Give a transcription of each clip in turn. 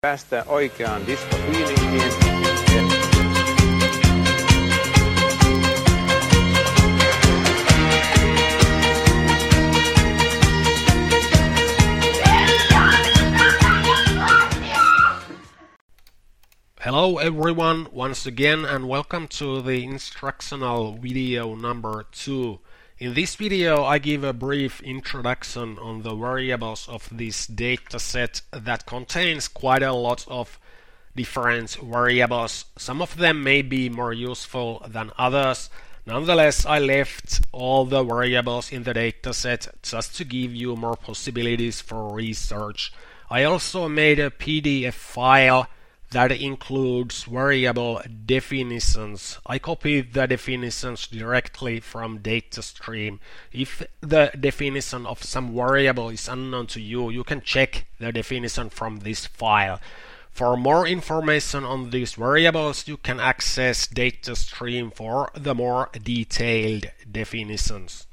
päästä oikeaan disko-fiilinkiin. Hello everyone, once again, and welcome to the instructional video number 2. In this video I give a brief introduction on the variables of this dataset that contains quite a lot of different variables. Some of them may be more useful than others. Nonetheless, I left all the variables in the dataset just to give you more possibilities for research. I also made a PDF file that includes variable definitions. I copied the definitions directly from DataStream. If the definition of some variable is unknown to you, you can check the definition from this file. For more information on these variables, you can access DataStream for the more detailed definitions.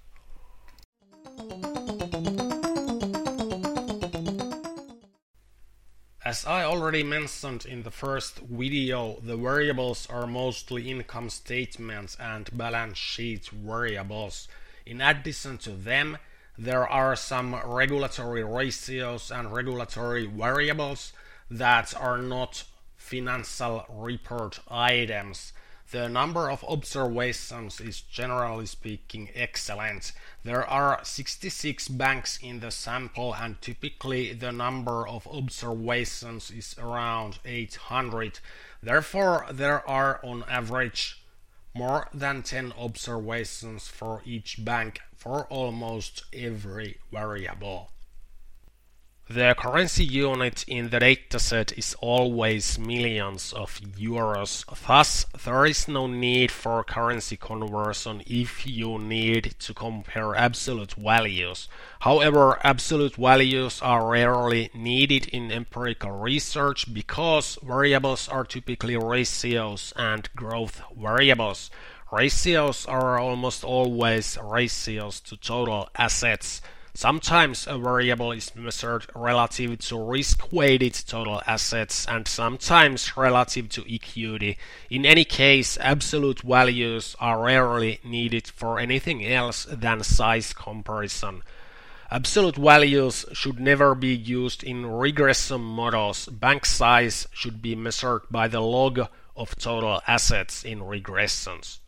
As I already mentioned in the first video, the variables are mostly income statements and balance sheet variables. In addition to them, there are some regulatory ratios and regulatory variables that are not financial report items. The number of observations is generally speaking excellent. There are 66 banks in the sample and typically the number of observations is around 800. Therefore, there are on average more than 10 observations for each bank for almost every variable. The currency unit in the dataset is always millions of euros. Thus, there is no need for currency conversion if you need to compare absolute values. However, absolute values are rarely needed in empirical research because variables are typically ratios and growth variables. Ratios are almost always ratios to total assets. Sometimes a variable is measured relative to risk-weighted total assets and sometimes relative to equity. In any case, absolute values are rarely needed for anything else than size comparison. Absolute values should never be used in regression models. Bank size should be measured by the log of total assets in regressions.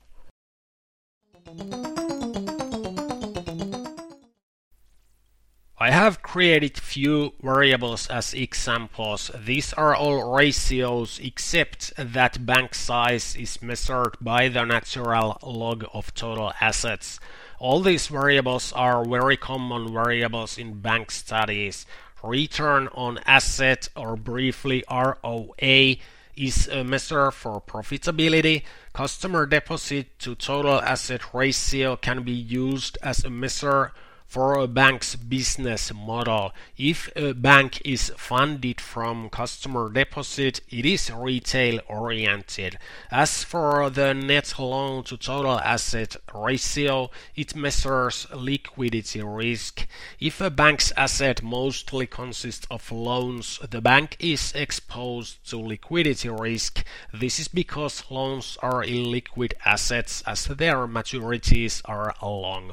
I have created few variables as examples. These are all ratios except that bank size is measured by the natural log of total assets. All these variables are very common variables in bank studies. Return on asset, or briefly ROA, is a measure for profitability. Customer deposit to total asset ratio can be used as a measure for a bank's business model. If a bank is funded from customer deposit, it is retail oriented. As for the net loan to total asset ratio, it measures liquidity risk. If a bank's asset mostly consists of loans, the bank is exposed to liquidity risk. This is because loans are illiquid assets as their maturities are long.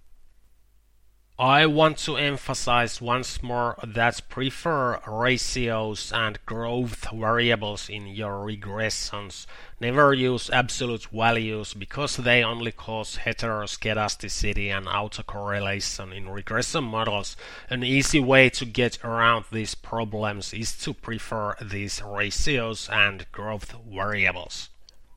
I want to emphasize once more that prefer ratios and growth variables in your regressions. Never use absolute values because they only cause heteroscedasticity and autocorrelation in regression models. An easy way to get around these problems is to prefer these ratios and growth variables.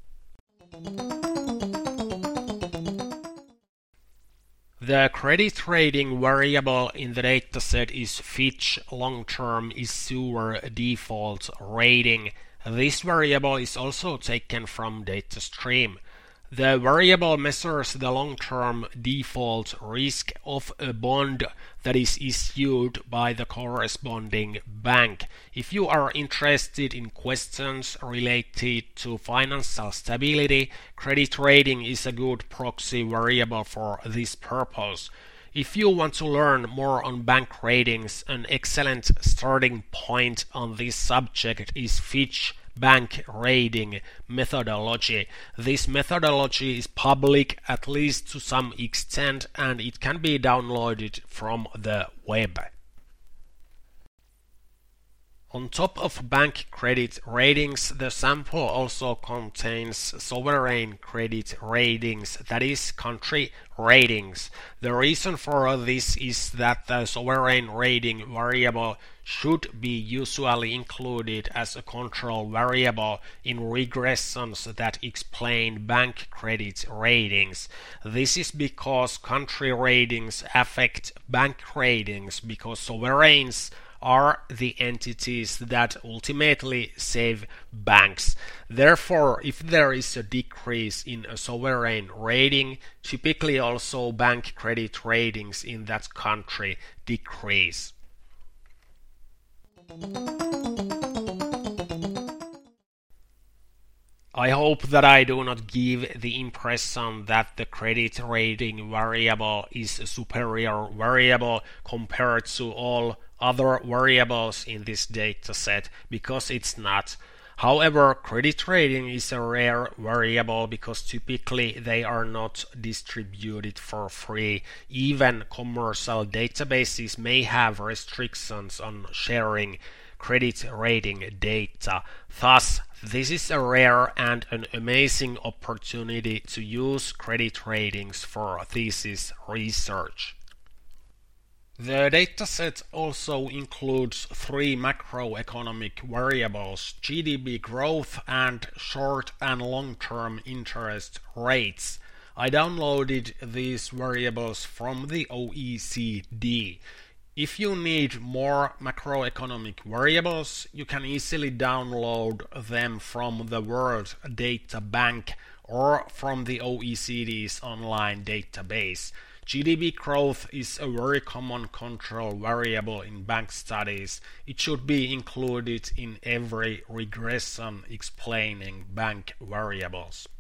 The credit rating variable in the dataset is Fitch long-term issuer default rating. This variable is also taken from DataStream. The variable measures the long-term default risk of a bond that is issued by the corresponding bank. If you are interested in questions related to financial stability, credit rating is a good proxy variable for this purpose. If you want to learn more on bank ratings, an excellent starting point on this subject is Fitch Bank Rating Methodology. This methodology is public, at least to some extent, and it can be downloaded from the web. On top of bank credit ratings, the sample also contains sovereign credit ratings, that is, country ratings. The reason for this is that the sovereign rating variable should be usually included as a control variable in regressions that explain bank credit ratings. This is because country ratings affect bank ratings because sovereigns are the entities that ultimately save banks. Therefore, if there is a decrease in a sovereign rating, typically also bank credit ratings in that country decrease. I hope that I do not give the impression that the credit rating variable is a superior variable compared to all other variables in this dataset, because it's not. However, credit rating is a rare variable because typically they are not distributed for free. Even commercial databases may have restrictions on sharing credit rating data. Thus, this is a rare and an amazing opportunity to use credit ratings for thesis research. The dataset also includes three macroeconomic variables: GDP growth and short and long-term interest rates. I downloaded these variables from the OECD. If you need more macroeconomic variables, you can easily download them from the World Data Bank or from the OECD's online database. GDP growth is a very common control variable in bank studies. It should be included in every regression explaining bank variables.